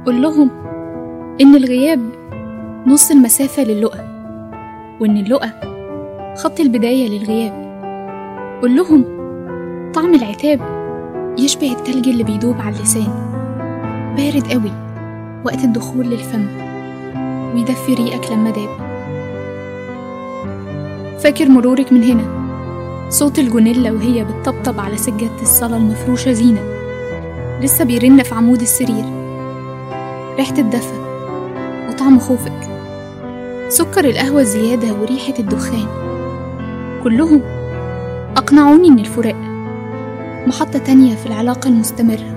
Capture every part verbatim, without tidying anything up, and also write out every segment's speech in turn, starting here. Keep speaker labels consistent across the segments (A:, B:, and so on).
A: قل لهم إن الغياب نص المسافة للقا، وإن اللقا خط البداية للغياب. قل لهم طعم العتاب يشبه التلج اللي بيدوب على اللسان، بارد قوي وقت الدخول للفم ويدفي ريقك لما داب. فاكر مرورك من هنا، صوت الجونيلا وهي بتطبطب على سجادة الصلاة المفروشة زينة لسه بيرن في عمود السرير، ريحة الدفى وطعم خوفك، سكر القهوة الزيادة وريحة الدخان، كلهم أقنعوني إن الفراق محطة تانية في العلاقة المستمرة.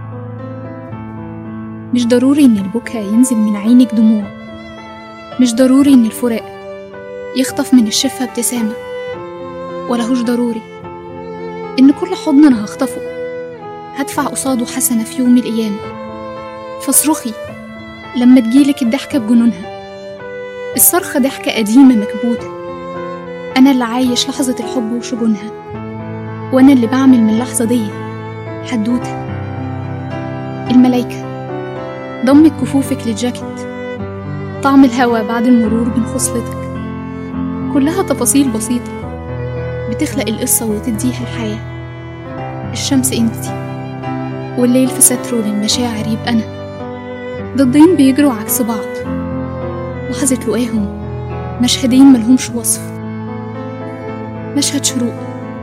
A: مش ضروري إن البكا ينزل من عينك دموع، مش ضروري إن الفراق يخطف من الشفة ابتسامة، ولهوش ضروري إن كل حضن أنا هخطفه هدفع قصاده حسنة في يوم من الأيام. فاصرخي لما تجيلك الضحكة بجنونها، الصرخة ضحكة قديمة مكبوتة، أنا اللي عايش لحظة الحب وشجونها، وأنا اللي بعمل من اللحظة دي حدوتة. الملايكة ضمت كفوفك للجاكيت، طعم الهوا بعد المرور بين خصلتك، كلها تفاصيل بسيطة بتخلق القصة وتديها الحياة. الشمس انتي والليل في ستره للمشاعر يبقى أنا، ضدين بيجروا عكس بعض، لحظة لقاهم مشهدين ملهمش وصف. مشهد شروق،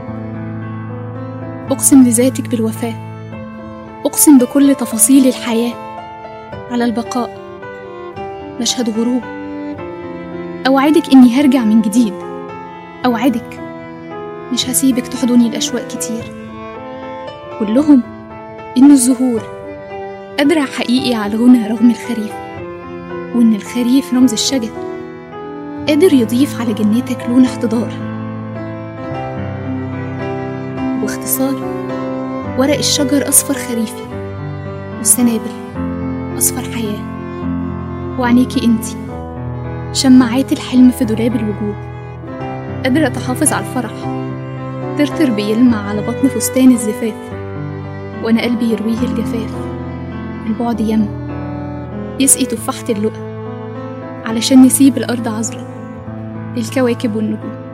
A: أقسم لذاتك بالوفاة، أقسم بكل تفاصيل الحياة على البقاء. مشهد غروب، أوعدك إني هرجع من جديد، أوعدك مش هسيبك تحضني الأشواق كتير. كلهم إن الزهور أدرع حقيقي على الغنى رغم الخريف، وإن الخريف رمز الشجر قادر يضيف على جنتك لون احتضار. واختصار، ورق الشجر أصفر خريفي، والسنابل أصفر حياة، وعينيكي انتي شمعات الحلم في دولاب الوجود، قادرة تحافظ على الفرح، ترتر بيلمع على بطن فستان الزفاف، وأنا قلبي يرويه الجفاف. البعد يم يسقي تفاحة اللقا علشان نسيب الأرض عذرة للكواكب والنجوم.